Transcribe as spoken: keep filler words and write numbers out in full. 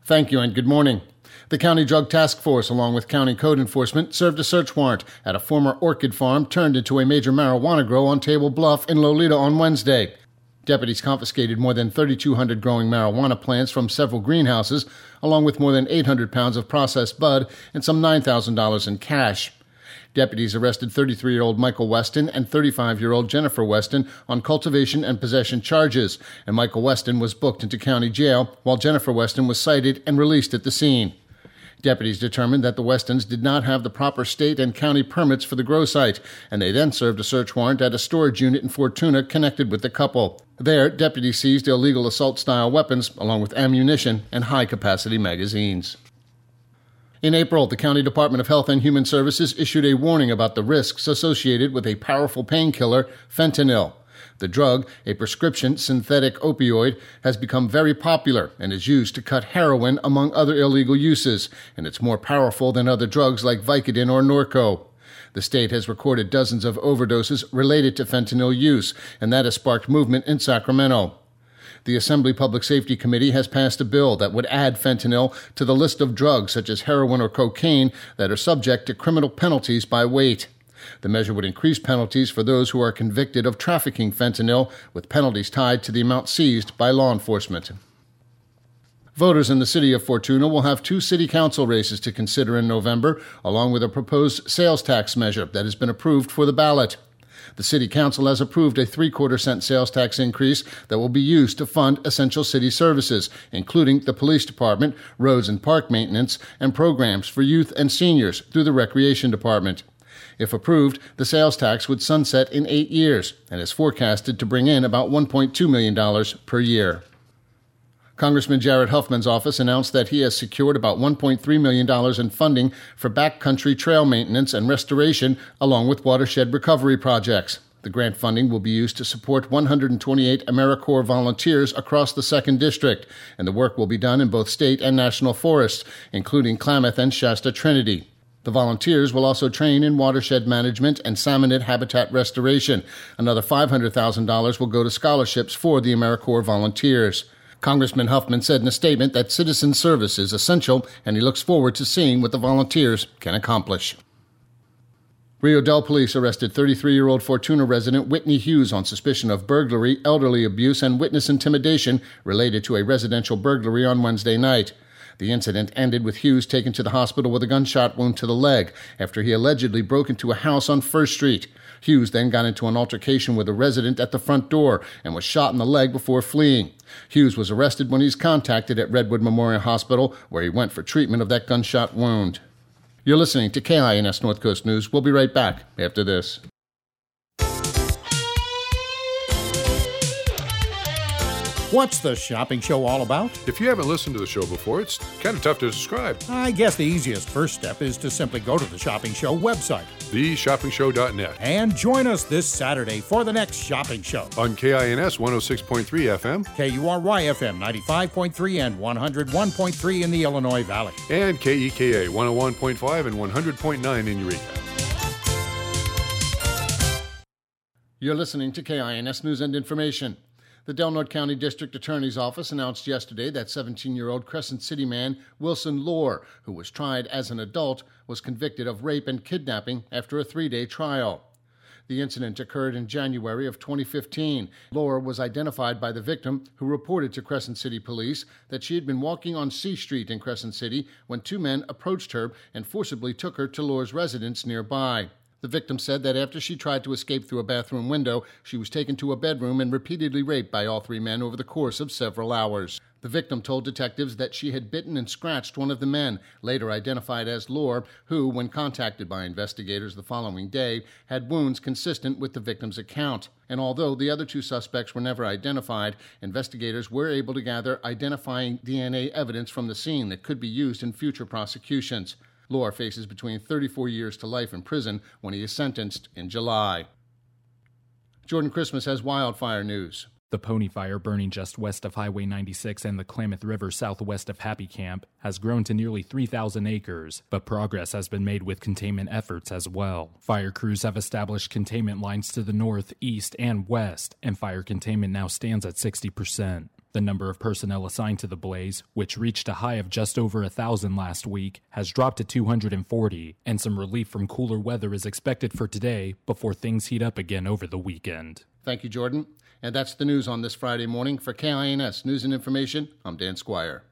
Thank you and good morning. The County Drug Task Force, along with County Code Enforcement, served a search warrant at a former orchid farm turned into a major marijuana grow on Table Bluff in Lolita on Wednesday. Deputies confiscated more than thirty-two hundred growing marijuana plants from several greenhouses, along with more than eight hundred pounds of processed bud and some nine thousand dollars in cash. Deputies arrested thirty-three-year-old Michael Weston and thirty-five-year-old Jennifer Weston on cultivation and possession charges, and Michael Weston was booked into county jail while Jennifer Weston was cited and released at the scene. Deputies determined that the Westons did not have the proper state and county permits for the grow site, and they then served a search warrant at a storage unit in Fortuna connected with the couple. There, deputies seized illegal assault-style weapons, along with ammunition and high-capacity magazines. In April, the County Department of Health and Human Services issued a warning about the risks associated with a powerful painkiller, fentanyl. The drug, a prescription synthetic opioid, has become very popular and is used to cut heroin among other illegal uses, and it's more powerful than other drugs like Vicodin or Norco. The state has recorded dozens of overdoses related to fentanyl use, and that has sparked movement in Sacramento. The Assembly Public Safety Committee has passed a bill that would add fentanyl to the list of drugs such as heroin or cocaine that are subject to criminal penalties by weight. The measure would increase penalties for those who are convicted of trafficking fentanyl, with penalties tied to the amount seized by law enforcement. Voters in the city of Fortuna will have two city council races to consider in November, along with a proposed sales tax measure that has been approved for the ballot. The City Council has approved a three-quarter cent sales tax increase that will be used to fund essential city services, including the police department, roads and park maintenance, and programs for youth and seniors through the recreation department. If approved, the sales tax would sunset in eight years and is forecasted to bring in about one point two million dollars per year. Congressman Jared Huffman's office announced that he has secured about one point three million dollars in funding for backcountry trail maintenance and restoration, along with watershed recovery projects. The grant funding will be used to support one hundred twenty-eight AmeriCorps volunteers across the second District, and the work will be done in both state and national forests, including Klamath and Shasta Trinity. The volunteers will also train in watershed management and salmonid habitat restoration. Another five hundred thousand dollars will go to scholarships for the AmeriCorps volunteers. Congressman Huffman said in a statement that citizen service is essential, and he looks forward to seeing what the volunteers can accomplish. Rio Dell police arrested thirty-three-year-old Fortuna resident Whitney Hughes on suspicion of burglary, elderly abuse, and witness intimidation related to a residential burglary on Wednesday night. The incident ended with Hughes taken to the hospital with a gunshot wound to the leg after he allegedly broke into a house on First Street. Hughes then got into an altercation with a resident at the front door and was shot in the leg before fleeing. Hughes was arrested when he was contacted at Redwood Memorial Hospital, where he went for treatment of that gunshot wound. You're listening to K I N S North Coast News. We'll be right back after this. What's the shopping show all about? If you haven't listened to the show before, it's kind of tough to describe. I guess the easiest first step is to simply go to the Shopping Show website, the shopping show dot net, and join us this Saturday for the next shopping show. On K I N S one oh six point three F M, K U R Y F M ninety-five point three and one oh one point three in the Illinois Valley, and K E K A one oh one point five and one hundred point nine in Eureka. You're listening to K I N S News and Information. The Del Norte County District Attorney's Office announced yesterday that seventeen-year-old Crescent City man Wilson Lohr, who was tried as an adult, was convicted of rape and kidnapping after a three-day trial. The incident occurred in January of twenty fifteen. Lohr was identified by the victim, who reported to Crescent City Police that she had been walking on C Street in Crescent City when two men approached her and forcibly took her to Lohr's residence nearby. The victim said that after she tried to escape through a bathroom window, she was taken to a bedroom and repeatedly raped by all three men over the course of several hours. The victim told detectives that she had bitten and scratched one of the men, later identified as Lohr, who, when contacted by investigators the following day, had wounds consistent with the victim's account. And although the other two suspects were never identified, investigators were able to gather identifying D N A evidence from the scene that could be used in future prosecutions. Lohr faces between thirty-four years to life in prison when he is sentenced in July. Jordan Christmas has wildfire news. The Pony Fire, burning just west of Highway ninety-six and the Klamath River southwest of Happy Camp, has grown to nearly three thousand acres, but progress has been made with containment efforts as well. Fire crews have established containment lines to the north, east, and west, and fire containment now stands at sixty percent. The number of personnel assigned to the blaze, which reached a high of just over a thousand last week, has dropped to two hundred forty, and some relief from cooler weather is expected for today before things heat up again over the weekend. Thank you, Jordan. And that's the news on this Friday morning. For K I N S News and Information, I'm Dan Squire.